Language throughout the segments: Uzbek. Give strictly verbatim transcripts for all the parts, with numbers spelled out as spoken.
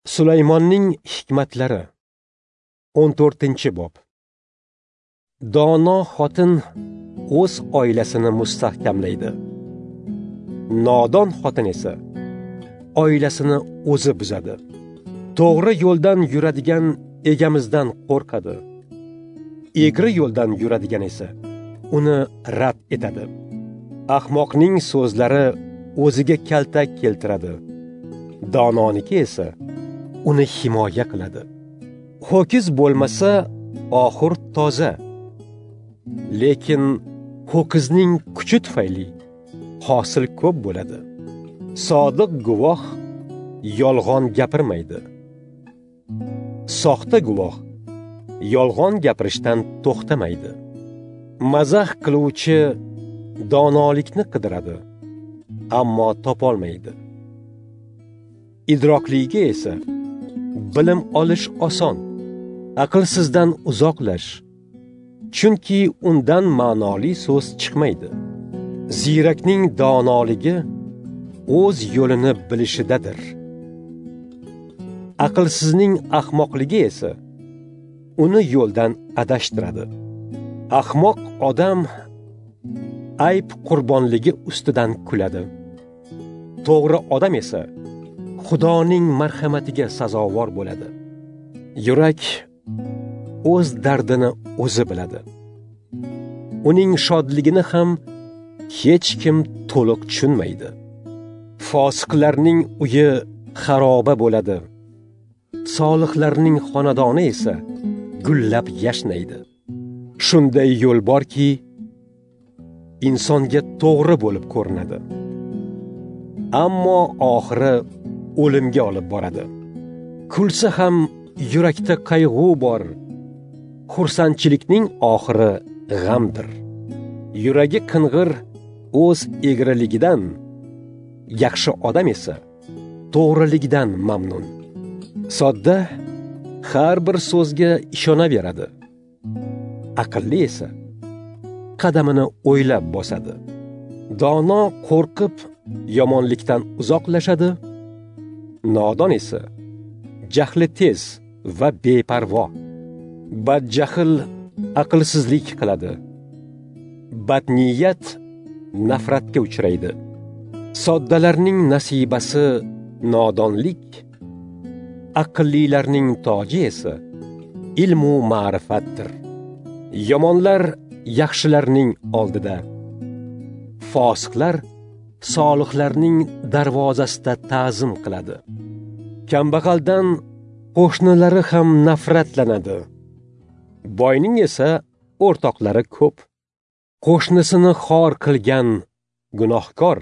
Sulaymonning hikmatlari o'n to'rtinchi bob. Dono xotin o'z oilasini mustahkamlaydi. Nodon xotin esa oilasini o'zi buzadi. To'g'ri yo'ldan yuradigan egamizdan qo'rqadi. Egri yo'ldan yuradigan esa uni rad etadi. Ahmoqning so'zlari o'ziga kaltak keltiradi. Dononiki esa uni himoya qiladi. Ho'kiz bo'lmasa oxir toza. Lekin ho'kizning kuchi tufayli hosil ko'p bo'ladi. Sodiq guvoh yolg'on gapirmaydi. Soxta guvoh yolg'on gapirishdan to'xtamaydi. Mazax qiluvchi donolikni qidiradi, ammo topolmaydi. Idrokliga esa bilim olish oson. Aqlsizdan uzoqlash, chunki undan ma'noli so'z chiqmaydi. Ziyrakning donoligi o'z yo'lini bilishidadir. Aqlsizning ahmoqligi esa uni yo'ldan adashtiradi. Ahmoq odam ayb qurbonligi ustidan kuladi. To'g'ri odam esa Xudoning marhamatiga sazovor bo'ladi. Yurak o'z dardini o'zi biladi. Uning shodligini ham hech kim to'liq tushunmaydi. Fosiqlarning uyi xaroba bo'ladi. Solihlarning xonadoni esa gullab yashnaydi. Shunday yo'l borki, insonga to'g'ri bo'lib ko'rinadi, ammo oxiri o'limga olib boradi. Kulsa ham yurakda qayg'u bor. Xursandchilikning oxiri g'amdir. Yuragi qing'ir o'z egriligidan, yaxshi odam esa to'g'riligidan mamnun. Sodda har bir so'zga ishonaveradi. Aqlli esa qadamini o'ylab bosadi. Dono qo'rqib yomonlikdan uzoqlashadi. Nodon esa jahli tez va beparvo. Badjahl aqlsizlik qiladi. Badniyat nafratga uchraydi. Soddalarning nasibasi nodonlik, aqllilarning toji esa ilmu ma'rifatdir. Yomonlar yaxshilarning oldida, fosiqlar solihlarning darvozasida ta'zim qiladi. Kambag'aldan qo'shnilari ham nafratlanadi. Boyning esa o'rtoqlari ko'p. Qo'shnisini xor qilgan gunohkor,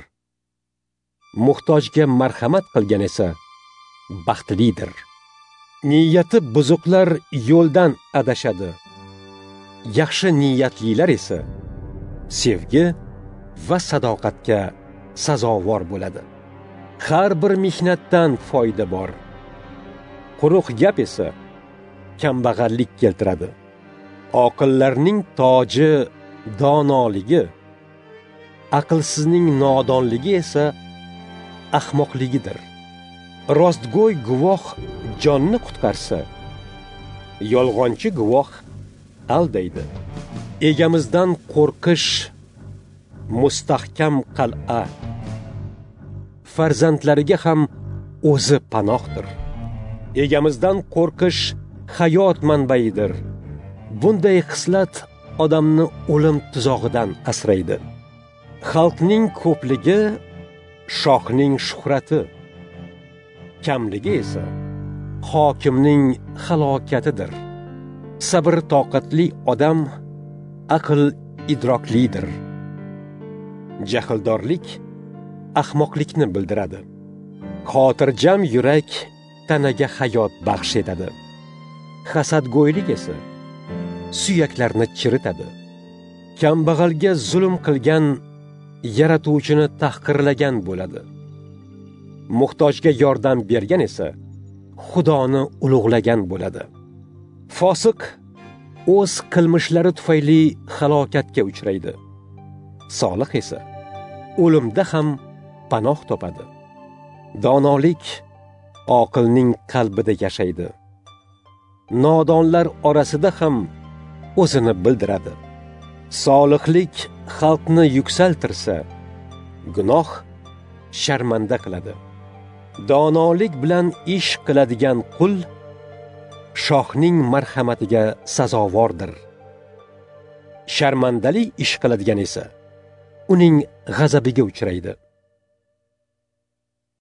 muhtojga marhamat qilgan esa baxtlidir. Niyati buzuqlar yo'ldan adashadi. Yaxshi niyatlilar esa sevgi va sadoqatga sazovor bo'ladi. Har bir mehnatdan foyda bor. Quruq gap esa kambag'allik keltiradi. Oqillarning toji donoligi, aqlsizning nodonligi esa ahmoqligidir. Rostgo'y guvoh jonni qutqarsa, yolg'onchi guvoh aldaydi. Egamizdan qo'rqish mustahkam qal'a, farzandlariga ham o'zi panohdir. Egamizdan qo'rqish hayot manbaidir. Bunday xislat odamni o'lim tuzog'idan asraydi. Xalqning ko'pligi shohning shuhrati, kamligi esa hokimning halokatidir. Sabr toqatli odam aql idroklidir. Jahldorlik ahmoqlikni bildiradi. Xotirjam yurak tanaga hayot baxsh etadi. Hasadgo'ylik esa suyaklarni chiritadi. Kambag'alga zulm qilgan yaratuvchini tahqirlagan bo'ladi. Muhtojga yordam bergan esa Xudoni ulug'lagan bo'ladi. Fosiq o'z qilmishlari tufayli halokatga uchraydi. Solih esa o'limda ham panoh topadi. Donolik oqilning qalbida yashaydi. Nodonlar orasida ham o'zini bildiradi. Solihlik xalqni yuksaltirsa, gunoh sharmanda qiladi. Donolik bilan ish qiladigan qul shohning marhamatiga sazovordir. Sharmandali ish qiladigan esa uning g'azabiga uchraydi.